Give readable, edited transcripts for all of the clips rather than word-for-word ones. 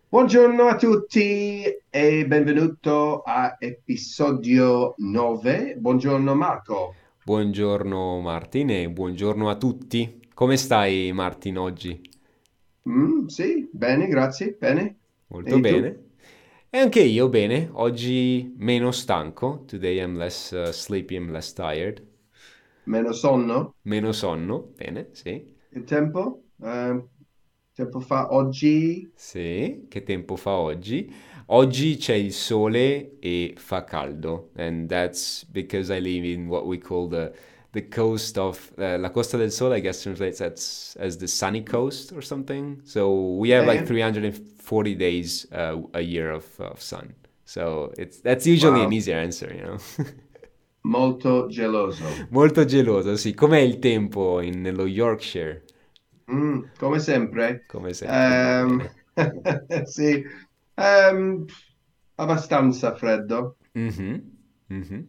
Buongiorno a tutti e benvenuto a episodio 9. Buongiorno Marco. Buongiorno Martin e buongiorno a tutti. Come stai Martin oggi? Sì, bene, grazie, bene. Molto E tu? bene. E anche io bene. Oggi meno stanco. Today I'm less sleepy, I'm less tired. Meno sonno? Meno sonno. Bene, sì. Il tempo? Tempo fa oggi? Sì, che tempo fa oggi? Oggi c'è il sole e fa caldo. And that's because I live in what we call the coast of la Costa del Sole, I guess translates as the sunny coast or something. So we have like Eh? 340 days a year of sun. So that's usually an Wow, easier answer, you know. molto geloso. Molto geloso, sì. Com'è il tempo nello Yorkshire? Come sempre. Come sempre, va Ehm, bene. sì, Ehm, abbastanza freddo. Mhm, mhm.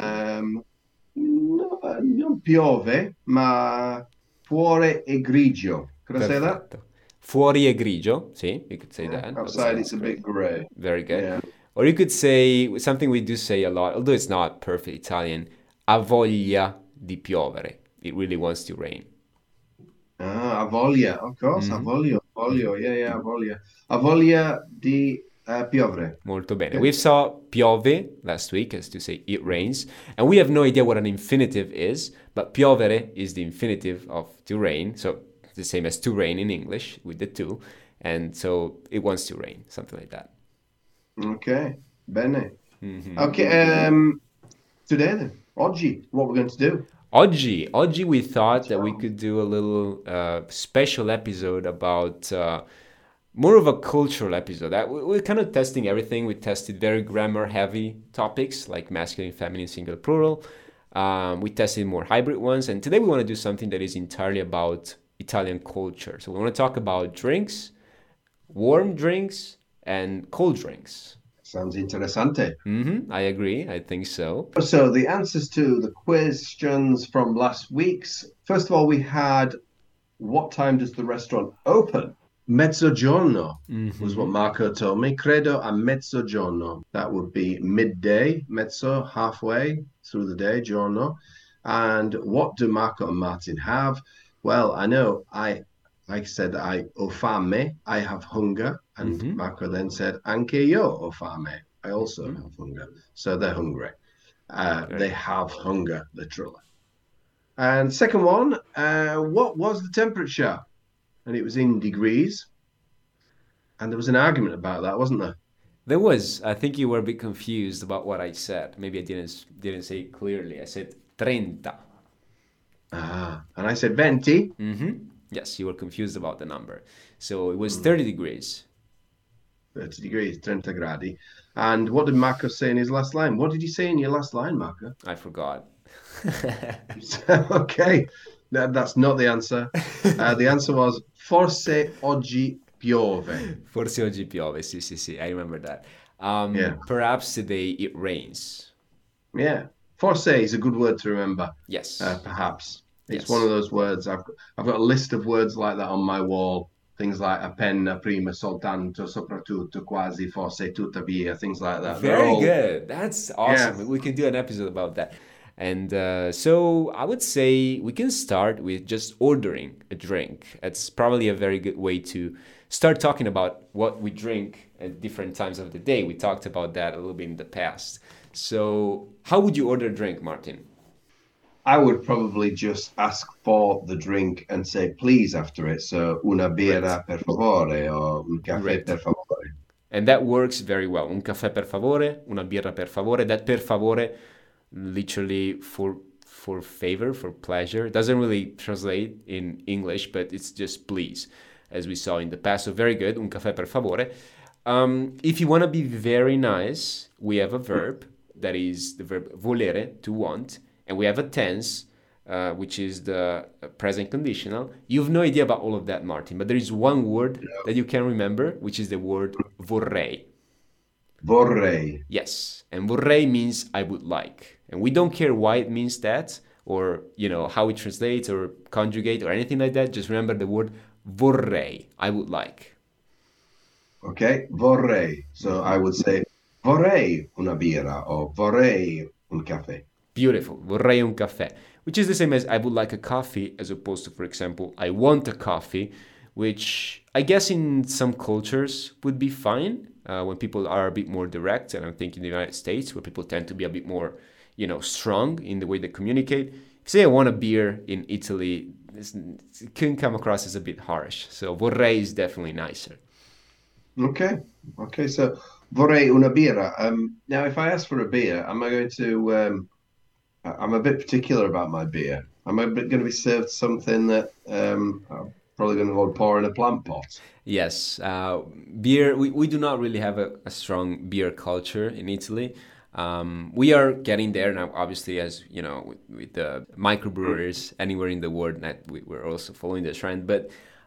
No, non piove, ma fuori è grigio. Cosa sei là? Perfetto. Fuori è grigio, sì, you could say that. That Outside sounds it's a bit great. grey. Very good. Yeah. Or you could say something we do say a lot, although it's not perfect Italian, ha voglia di piovere. It really wants to rain. Ah, ha voglia, of course, ha Mhm, voglia, mhm. yeah, yeah, ha voglia. Ha voglia di piovere. Molto bene. Sì. We saw piove last week, as to say it rains, and we have no idea what an infinitive is, but piovere is the infinitive of to rain, so the same as to rain in English with the to, and so it wants to rain, something like that. Ok, bene. Mhm. Okay, today then, oggi, what we're going to do? Oggi we thought that we Ciao. could do a little special episode about more of a cultural episode. We're kind of testing everything. We tested very grammar heavy topics like masculine, feminine, singular, plural. We tested more hybrid ones. And today we want to do something that is entirely about Italian culture. So we want to talk about drinks, warm drinks, and cold drinks. Sounds interessante. I agree. I think so. So the answers to the questions from last week's. First of all, we had what time does the restaurant open? Mezzogiorno was what hmm Marco told me. Credo a mezzogiorno. That would be midday, mezzo, halfway through the day, giorno. And what do Marco and Martin have? Well, I know I said I ho fame, I have hunger, and hmm Marco then said anche io ho fame. I also hmm have hunger. So they're hungry. Very They good. have hunger, literally. And second one, what was the temperature? And it was in degrees. And there was an argument about that, wasn't there? There was. I think you were a bit confused about what I said. Maybe I didn't say it clearly. I said 30. And I said 20. Yes, you were confused about the number. So it was Mm, 30 degrees. 30 degrees, 30 gradi. And what did Marco say in his last line? What did you say in your last line, Marco? I forgot. Okay, that's not the answer. The answer was forse oggi piove. Forse oggi piove. Sì, sì, sì. I remember that. Yeah, Perhaps today it rains. yeah. Forse is a good word to remember. Yes. Perhaps it's one of Yes. those words. I've got a list of words like that on my wall. Things like appena, prima, soltanto, soprattutto, quasi, forse, tuttavia, things like that. They're Very all, good. That's yeah. awesome. We can do an episode about that. And so I would say we can start with just ordering a drink. It's probably a very good way to start talking about what we drink at different times of the day. We talked about that a little bit in the past. So, how would you order a drink, Martin? I would probably just ask for the drink and say please after it. So una Great. birra per favore or un caffè Great. per favore. And that works very well. Un caffè per favore, una birra per favore. That per favore, literally for favor, for pleasure, doesn't really translate in English, but it's just please, as we saw in the past. So very good. Un caffè per favore. If you want to be very nice, we have a verb that is the verb volere, to want, and we have a tense which is the present conditional. You have no idea about all of that, Martin, but there is one word that you can remember, which is the word vorrei. Vorrei. Yes, and vorrei means I would like, and we don't care why it means that, or how it translates or conjugate or anything like that. Just remember the word vorrei, I would like. Okay, vorrei. So I would say vorrei una birra or vorrei un caffè. Beautiful. Vorrei un caffè, which is the same as I would like a coffee, as opposed to, for example, I want a coffee, which I guess in some cultures would be fine when people are a bit more direct. And I'm thinking the United States, where people tend to be a bit more, strong in the way they communicate. Say I want a beer in Italy, it can come across as a bit harsh. So vorrei is definitely nicer. Okay, okay. So vorrei una birra. Now, if I ask for a beer, am I going to? I'm a bit particular about my beer. Am I going to be served something that I'm probably going to go pour in a plant pot? Yes, beer. We do not really have a strong beer culture in Italy. We are getting there now, obviously, as you know, with the microbreweries anywhere in the world. That we're also following the trend. But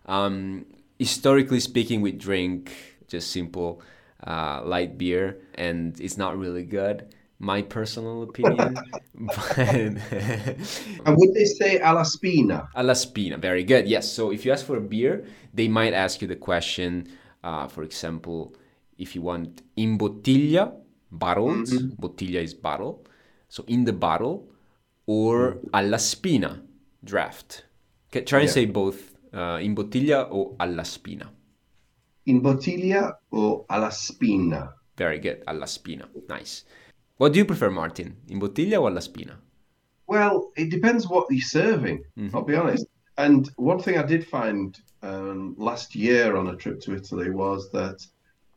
historically speaking, we drink just simple light beer, and it's not really good. My personal opinion, but And would they say alla spina? alla spina, very good. Yes. So if you ask for a beer, they might ask you the question, for example, if you want in bottiglia, bottled, Mhm. bottiglia is bottle, so in the bottle, or alla spina, draft. Okay, try and Yeah. say both, in bottiglia or alla spina. In bottiglia or alla spina? Very good, alla spina. Nice. What do you prefer, Martin? In bottiglia or alla spina? Well, it depends what you're serving, I'll be honest. And one thing I did find last year on a trip to Italy was that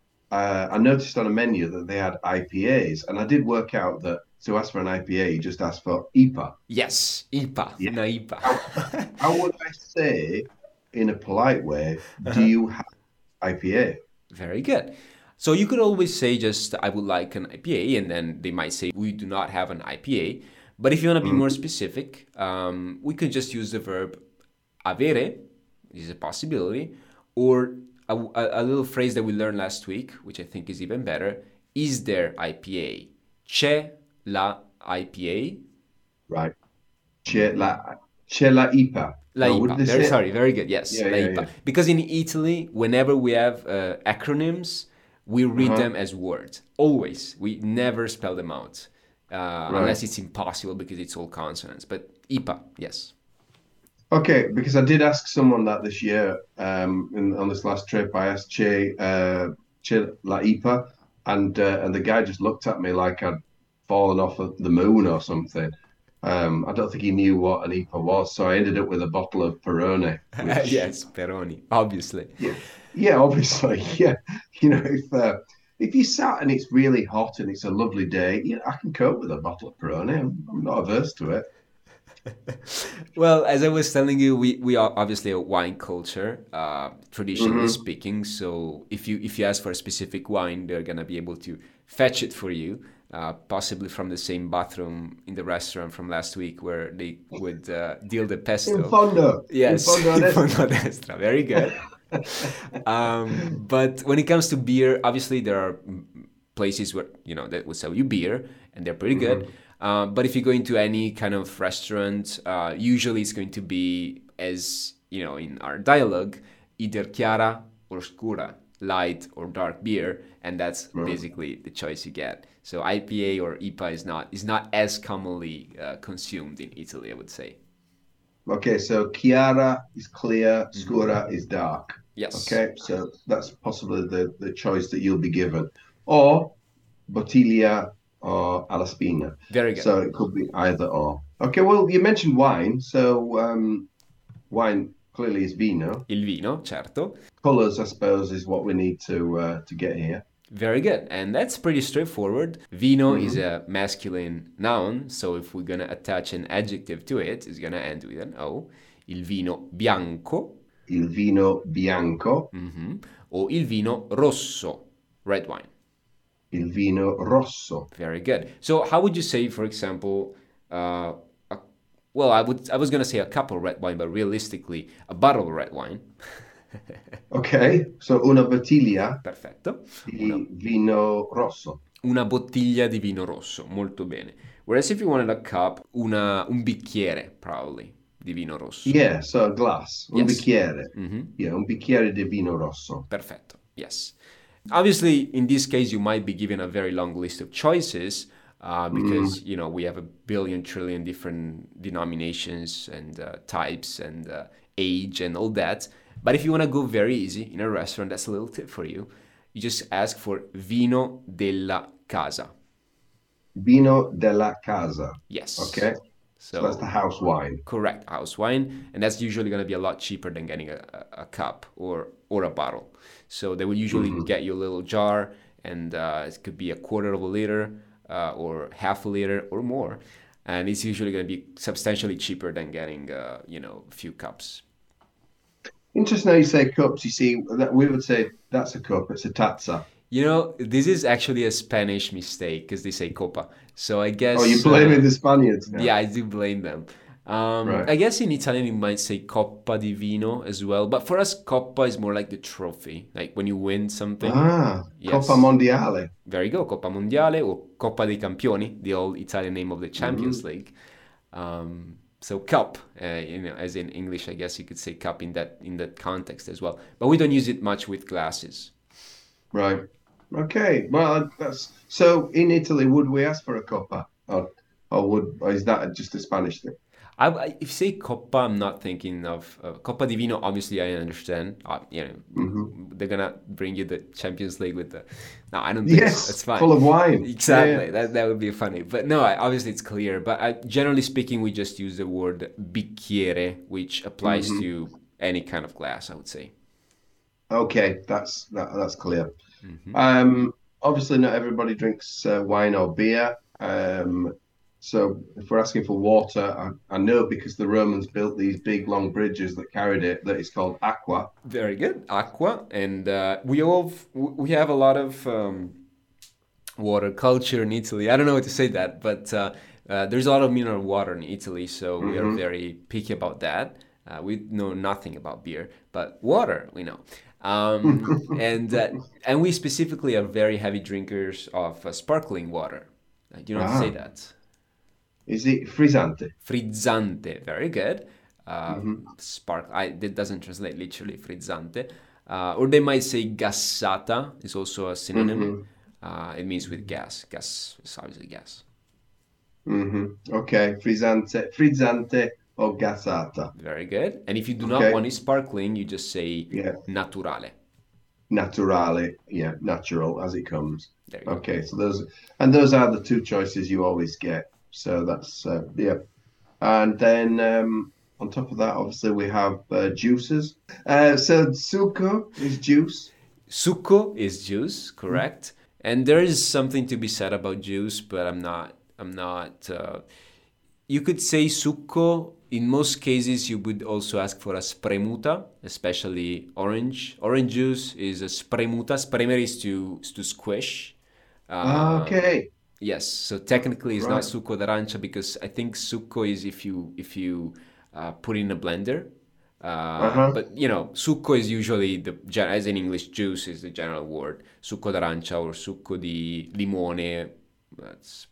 I noticed on a menu that they had IPAs, and I did work out that to ask for an IPA, you just ask for IPA. Yes, IPA, Yeah. una IPA. How would I say, in a polite way, do you have IPA? Very good. So you could always say just I would like an IPA, and then they might say we do not have an IPA. But if you want to be more Mm. specific, we could just use the verb avere, is a possibility, or a little phrase that we learned last week, which I think is even better. Is there IPA? C'è la IPA? Right. C'è la IPA. La No, would IPA. they Very say? sorry, very good. Yes, Yeah, la yeah, IPA. yeah. Because in Italy, whenever we have acronyms, we read Uh-huh. them as words. Always. We never spell them out. Right. Unless it's impossible because it's all consonants. But IPA, yes. Okay, because I did ask someone that this year on this last trip. I asked Che La Ipa, and the guy just looked at me like I'd fallen off of the moon or something. I don't think he knew what an IPA was, so I ended up with a bottle of Peroni, which Yes, Peroni, obviously. yeah, yeah, obviously, yeah. If you sat and it's really hot and it's a lovely day, yeah, I can cope with a bottle of Peroni. I'm not averse to it. Well, as I was telling you, we are obviously a wine culture, traditionally Hmm. speaking. So if you ask for a specific wine, they're gonna be able to fetch it for you, possibly from the same bathroom in the restaurant from last week where they would deal the In pesto. fondo, in Yes, fondo in adesso. fondo a destra. Very good. But when it comes to beer, obviously there are places where that will sell you beer, and they're pretty good. Mhm. But if you go into any kind of restaurant, usually it's going to be, as in our dialogue, either chiara or scura, light or dark beer, and that's Right. basically the choice you get. So IPA or IPA is not as commonly consumed in Italy, I would say. Okay, so Chiara is clear, Hmm. Scura is dark. Yes, Okay, so that's possibly the choice that you'll be given. Or Bottiglia or Alaspina. very good. So it could be either or. Okay, well, you mentioned wine. So wine clearly is vino. Il vino, certo. Colors, I suppose, is what we need to get here. Very good. And that's pretty straightforward. Vino is Mhm. a masculine noun, so if we're going to attach an adjective to it, it's going to end with an O. Il vino bianco, Il vino bianco, o il vino rosso, red wine. il vino rosso. Very good. So how would you say, for example, uh, a, well, I was going to say a cup of red wine, but realistically, a bottle of red wine. Okay, so una bottiglia Perfetto. Una di vino rosso. Una bottiglia di vino rosso, molto bene. Whereas if you wanted a cup, un bicchiere, probably, di vino rosso. Yeah, so a glass, un Yes. bicchiere. Mhm. Yeah, un bicchiere di vino rosso. Perfetto. Yes. Obviously, in this case, you might be given a very long list of choices Mm, because we have a billion trillion different denominations and types and age and all that. But if you want to go very easy in a restaurant, that's a little tip for you. You just ask for vino della casa. vino della casa. Yes. Okay. So that's the So house wine. correct house wine, and that's usually going to be a lot cheaper than getting a cup or a bottle. So they will usually Hmm. get you a little jar, and it could be a quarter of a liter or half a liter or more, and it's usually going to be substantially cheaper than getting a few cups. Interesting how you say cups. You see, that we would say that's a cup. It's a tazza. This is actually a Spanish mistake because they say copa. So I Oh, you're guess blaming the Spaniards yeah, now. I do blame them. Right. I guess in Italian you might say Coppa di Vino as well, but for us, Coppa is more like the trophy, like when you win something. Ah, Coppa Yes, Mondiale. there you go, Coppa Mondiale or Coppa dei Campioni, the old Italian name of the Champions Mm, League. So cup, as in English, I guess you could say cup in that context as well. But we don't use it much with glasses. right. Okay. Well, that's so in Italy, would we ask for a Coppa? Or is that just a Spanish thing? If you say Coppa, I'm not thinking of Coppa di Vino. Obviously, I understand. Hmm. They're gonna bring you the Champions League with the. No, I don't think so. Yes, It's fine. full of wine. Yeah, yeah. Exactly. That would be funny. But no, obviously it's clear. But generally speaking, we just use the word bicchiere, which applies Hmm. to any kind of glass. I would say. Okay, that's clear. Obviously, not everybody drinks wine or beer. So if we're asking for water, I know because the Romans built these big long bridges that carried it that it's called aqua. Very good. Aqua, and we have a lot of water culture in Italy. I don't know how to say that, but there's a lot of mineral water in Italy, so we are Hmm. very picky about that. We know nothing about beer, but water we know. And we specifically are very heavy drinkers of sparkling water. Do you know how to say Ah, that? is it frizzante? Frizzante, very good. Hmm. That doesn't translate literally, frizzante. Or they might say gassata is also a synonym. Hmm. It means with gas. Gas is obviously gas. Hmm. Okay, frizzante or gassata. Very good. And if you do not Okay, want it sparkling, you just say yeah, naturale. naturale, yeah, natural as it comes. There you go. Okay, so those are the two choices you always get. So that's yeah. And then on top of that, obviously we have juices. So succo is juice. Succo is juice, correct? And there is something to be said about juice, but I'm not. I'm not. You could say succo. In most cases, you would also ask for a spremuta, especially orange. Orange juice is a spremuta. Spremere is to squish. Uh, Okay, yes, so technically it's not right. succo d'arancia because I think succo is if you put in a blender. Uh-huh. But succo is usually as in English, juice is the general word. Succo d'arancia or succo di limone, that's,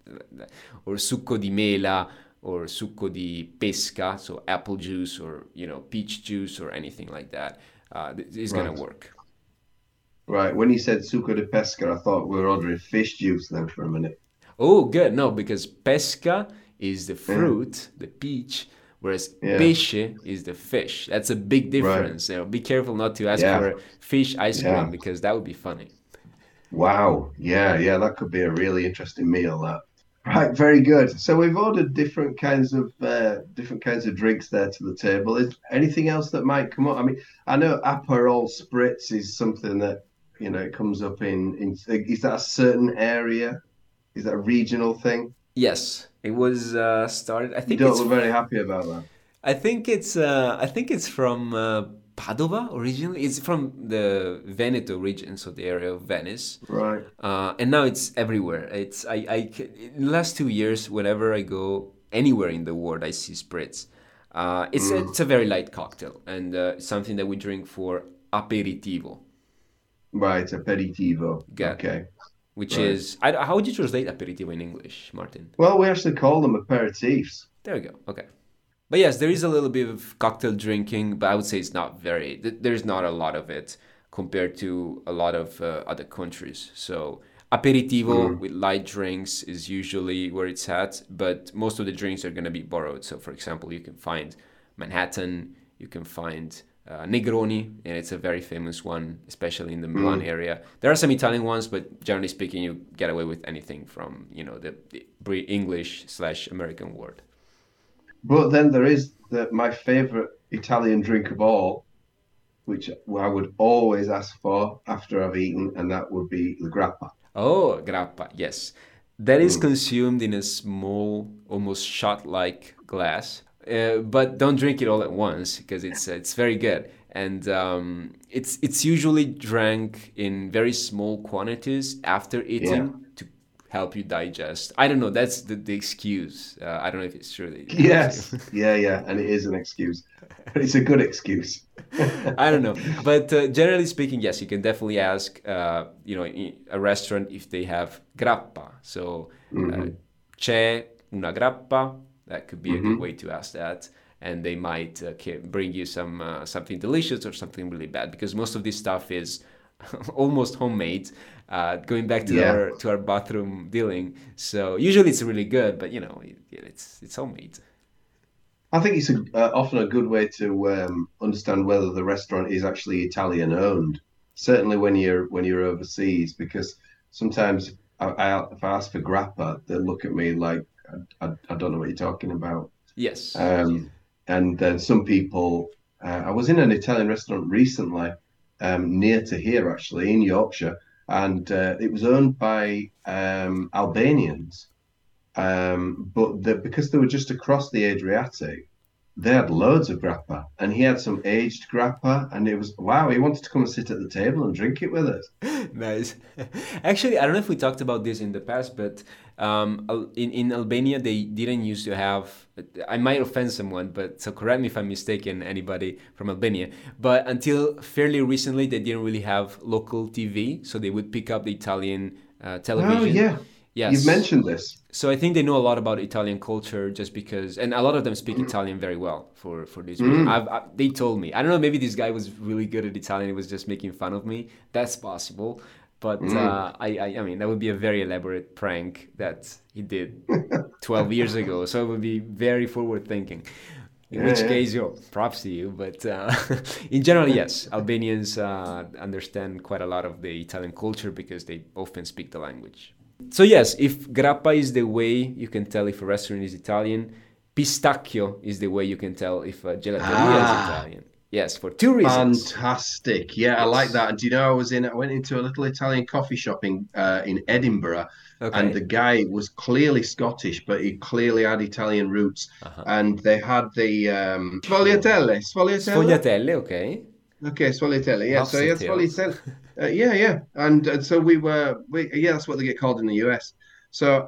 or succo di mela or succo di pesca, so apple juice or peach juice or anything like that. Is gonna Right. work. Right. When you said succo di pesca, I thought we were ordering fish juice then for a minute. Oh, good. No, because pesca is the Yeah. fruit, the peach, whereas Yeah. pesce is the fish. That's a big Right. difference. Be careful not to ask Yeah. for fish ice cream Yeah. because that would be funny. Wow. Yeah. Yeah. That could be a really interesting meal. That. Right. Very good. So we've ordered different kinds of drinks there to the table. Is anything else that might come up? I mean, I know Aperol Spritz is something that it comes up in. Is that a certain area? Is that a regional thing? Yes, it was started. You don't look very happy about that. I think it's from Padova originally. It's from the Veneto region, so the area of Venice. Right. And now it's everywhere. In the last 2 years, whenever I go anywhere in the world, I see spritz. Mm. It's a very light cocktail and something that we drink for aperitivo. Right. Aperitivo. Get Okay. which Right. is how would you translate aperitivo in English, Martin? Well, we actually call them aperitifs. There we go. Okay. But yes, there is a little bit of cocktail drinking, but I would say it's not very. There's not a lot of it. compared to a lot of other countries. So aperitivo with light drinks is usually where it's at, but most of the drinks are going to be borrowed. So for example, you can find Manhattan, you can find Negroni, and it's a very famous one, especially in the Milan area. There are some Italian ones, but generally speaking, you get away with anything from, the English/American word. But then there is my favorite Italian drink of all, which I would always ask for after I've eaten, and that would be the grappa. Oh, grappa, yes. That is consumed in a small, almost shot-like glass. But don't drink it all at once because it's very good, and it's usually drank in very small quantities after eating to help you digest. I don't know. That's the excuse. I don't know if it's true. Yes, yeah, and it is an excuse. It's a good excuse. I don't know, but generally speaking, yes, you can definitely ask. In a restaurant if they have grappa. So c'è una grappa. That could be a good way to ask that, and they might bring you something delicious or something really bad, because most of this stuff is almost homemade. Going back to our bathroom dealing, so usually it's really good, but it's homemade. I think it's often a good way to understand whether the restaurant is actually Italian owned. Certainly when you're overseas, because sometimes if I ask for grappa, they look at me like I don't know what you're talking about. Yes. And then some people, I was in an Italian restaurant recently, near to here actually, in Yorkshire, and it was owned by Albanians. But because they were just across the Adriatic, they had loads of grappa, and he had some aged grappa, and it was, wow, he wanted to come and sit at the table and drink it with us. Nice. Actually, I don't know if we talked about this in the past, but in Albania, they didn't used to have, I might offend someone, but so correct me if I'm mistaken, anybody from Albania, but until fairly recently, they didn't really have local TV, so they would pick up the Italian television. Oh, yeah. Yes. You've mentioned this. So I think they know a lot about Italian culture just because, and a lot of them speak Italian very well for this reason. They told me. I don't know, maybe this guy was really good at Italian. He was just making fun of me. That's possible. But I mean, that would be a very elaborate prank that he did 12 years ago. So it would be very forward thinking. In which case, props to you. But in general, yes, Albanians understand quite a lot of the Italian culture because they often speak the language. So yes, if grappa is the way you can tell if a restaurant is Italian, pistacchio is the way you can tell if a gelateria is Italian. Yes, for two reasons. Fantastic. Yeah, yes. I like that. And do you know, I went into a little Italian coffee shop in Edinburgh, and the guy was clearly Scottish, but he clearly had Italian roots. And they had the sfogliatelle. Sfogliatelle, okay. Okay, sfogliatelle. Yeah, so he had sfogliatelle. Yeah. And so that's what they get called in the US. So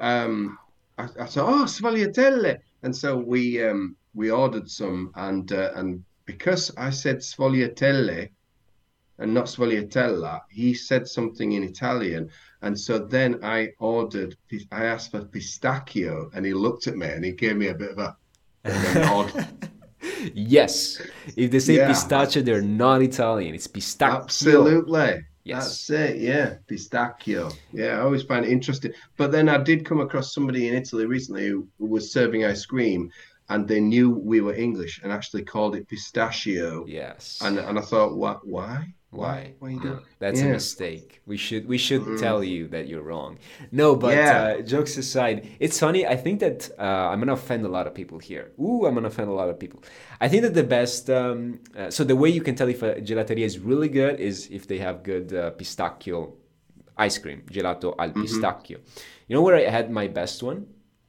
I thought, sfogliatelle. And so we ordered some, and because I said sfogliatelle and not sfogliatella, he said something in Italian. And so then I asked for pistacchio, and he looked at me and he gave me a bit of a nod. Yes. If they say pistachio, they're not Italian. It's pistacchio. Absolutely. Yes. That's it. Yeah. Pistacchio. Yeah. I always find it interesting. But then I did come across somebody in Italy recently who was serving ice cream, and they knew we were English and actually called it pistachio. Yes. And I thought, what? Why? Why? That's a mistake. We should tell you that you're wrong. No, but jokes aside, it's funny. I think that I'm gonna offend a lot of people here. I'm gonna offend a lot of people. I think that the best. So the way you can tell if a gelateria is really good is if they have good pistacchio ice cream, gelato al pistacchio. You know where I had my best one?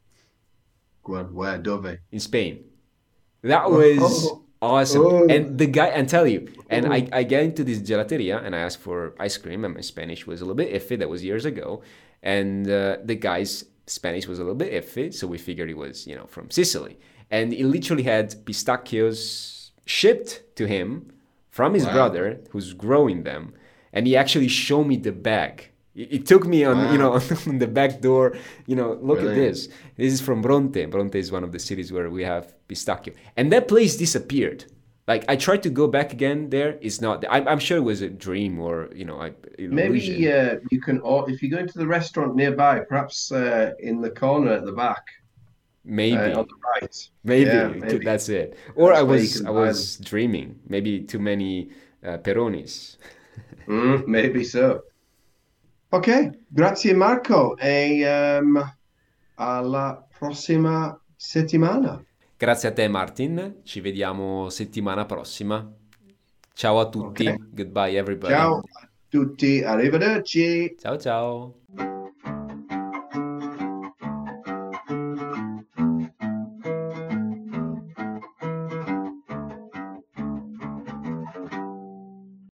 Go on. Where? Dove? In Spain. That was awesome. And the guy, and tell you, and I get into this gelateria and I asked for ice cream, and my Spanish was a little bit iffy. That was years ago. And the guy's Spanish was a little bit iffy, so we figured he was, from Sicily. And he literally had pistachios shipped to him from his brother, who's growing them. And he actually showed me the bag. It took me on, on the back door, look at this. This is from Bronte. Bronte is one of the cities where we have pistachio. And that place disappeared. Like I tried to go back again there. It's not. I'm sure it was a dream or Maybe illusion. you can, or if you go into the restaurant nearby, perhaps in the corner at the back, on Maybe, the right. Yeah, maybe maybe that's it. Or that's where you can I buy them. was dreaming. Maybe too many Peronis. Maybe so. Ok, grazie Marco e alla prossima settimana. Grazie a te, Martin. Ci vediamo settimana prossima. Ciao a Ok, tutti. Goodbye, everybody. ciao a tutti, arrivederci. Ciao ciao.